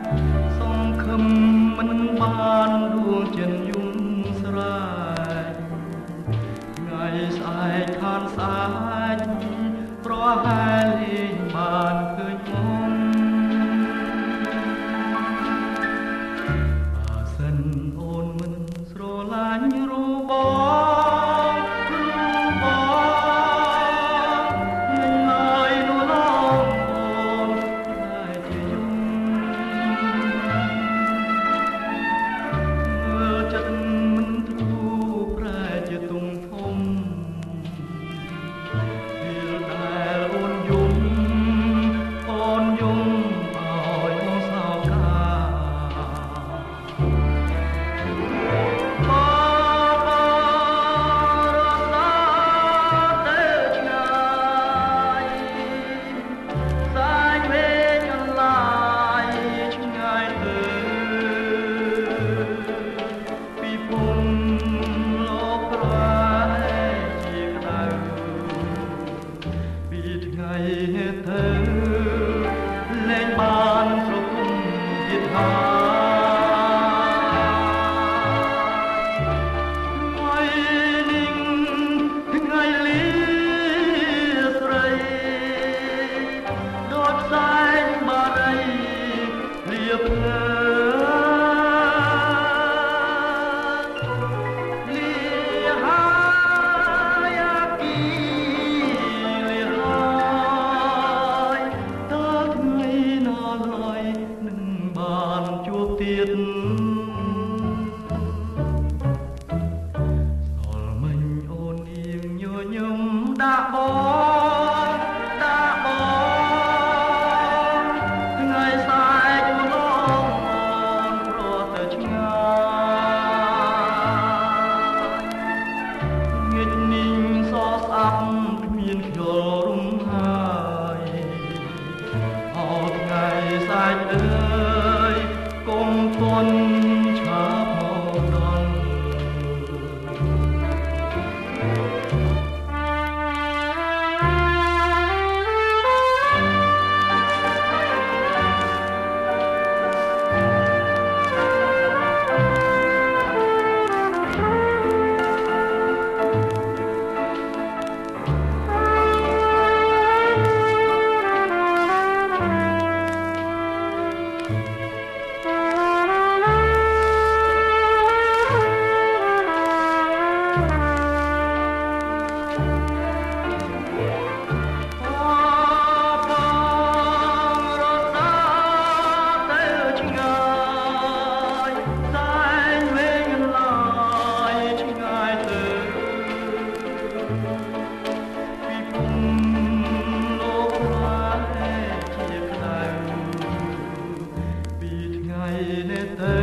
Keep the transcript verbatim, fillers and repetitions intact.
សង្ឃឹមមិនបានដួងចិនយំស្រែកថ្ងៃស្អែកខានស្អែកប្រហែលលេងបានឃើញមុំបើសិនអូនមិនស្រឡាញ់រូបបងរូបបងនឹងហើយនោះឡងអូនតែជាយំមើលចិត្តមិនធូរប្រែជាទុំធំពេលដែលអូនយំអូនយំឲ្យបងសោកាថ្ងៃទៅលែងបានស្រគំទៀតហើយថ្ងៃនេះថ្ងៃលីស្រីដូចផ្សែងបារីលាភ្លើជួបទៀតសល់មិញអូននាងញញឹមដាក់បងដាក់បងថ្ងៃស្អែកឡងអូនព្រោះតែឆ្ងាយងិចនីងសស្អាប់គ្មានខ្យល់រំហើយអោថ្ងៃស្អែកអើយកុំទន់ឆាប់មកដល់ថ្ងៃនេះទៅ